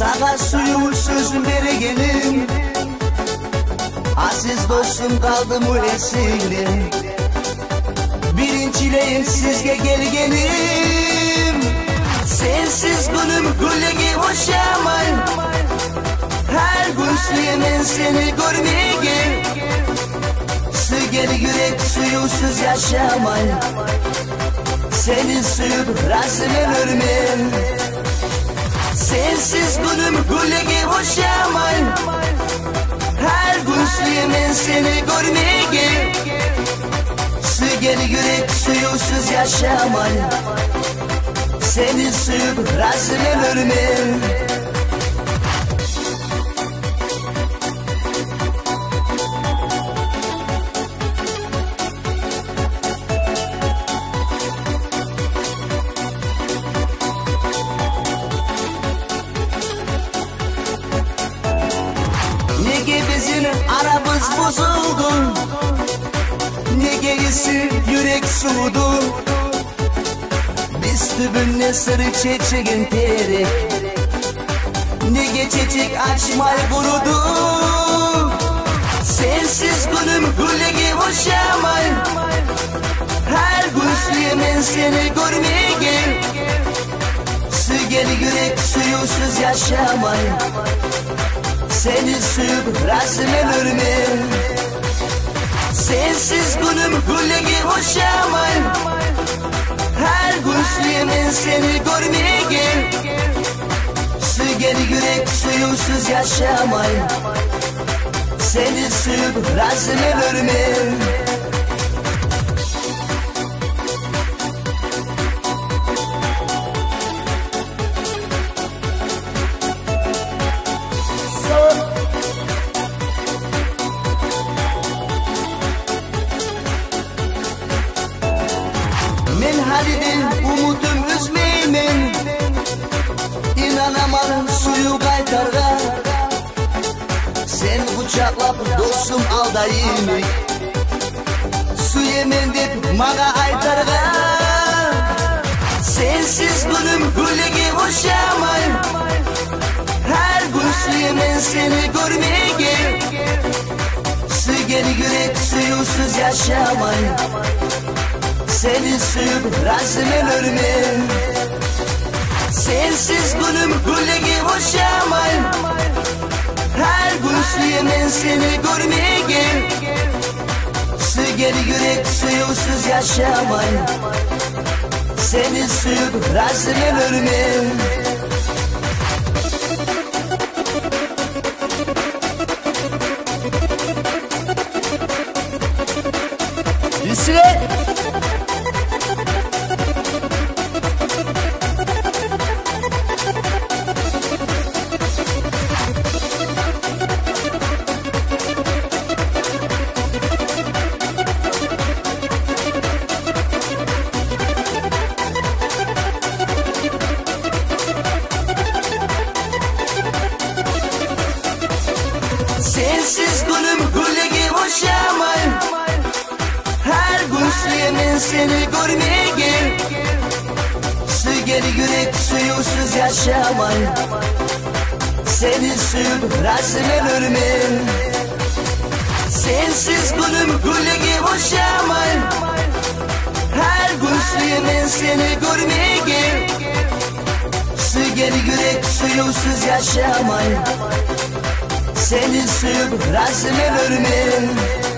Sana suyu sözüm veregenim. Aziz dostum kaldı mı esirli. Birincileyin sizge gelgenim. Sensiz günüm güllegi hoşamay. Her gün suyemen seni görmeye gel. Su gel yürek suyusuz yaşamay. Senin suyun razımen ölmem. Sensiz günüm güllegi hoşamay. Her gün suyemen seni görmeye gel. Su gel yürek suyusuz yaşamay. Senin suyun razımen ölmem. Nege bizim aramız bozuldu. Nege isi yürek sudu. Biz tübünle sarı çiçeğin terek. Nege çiçek açmay kurudu. Sensiz günüm güllegi hoşamay. Her gün suyemen seni görmeye gel. Su gel yürek suyusuz yaşamay. Senin suyun razımen ölmem. Sensiz günüm güllegi hoşamay. Her gün suyemen seni görmeye gel. Su gel yürek suyusuz yaşamay. Senin suyun razımen ölmem. Men haliden umutum üzmeymen. İnanamadım suyu kaytarga. Sen bıçaklap dostum aldayım. Su yemen dep maga aytarga. Sensiz günüm güllegi hoşamay. Her gün su yemen seni görmeye gel. Su gel yürek suyusuz yaşamay. Senin suyun razımen ölmem. Sensiz günüm güllegi hoşamay. Her gün suyemen seni görmeye gel. Su gel yürek suyusuz yaşamay. Senin suyun razımen ölmem. Yusuf! Sensiz günüm güllegi hoşamay. Her gün suyemen seni görmeye gel. Su gel yürek suyusuz yaşamay. Senin suyun razımen ölmem. Sensiz günüm güllegi hoşamay. Her gün suyemen seni görmeye gel. Su gel yürek suyusuz yaşamay. Senin suyun razımen ölmem.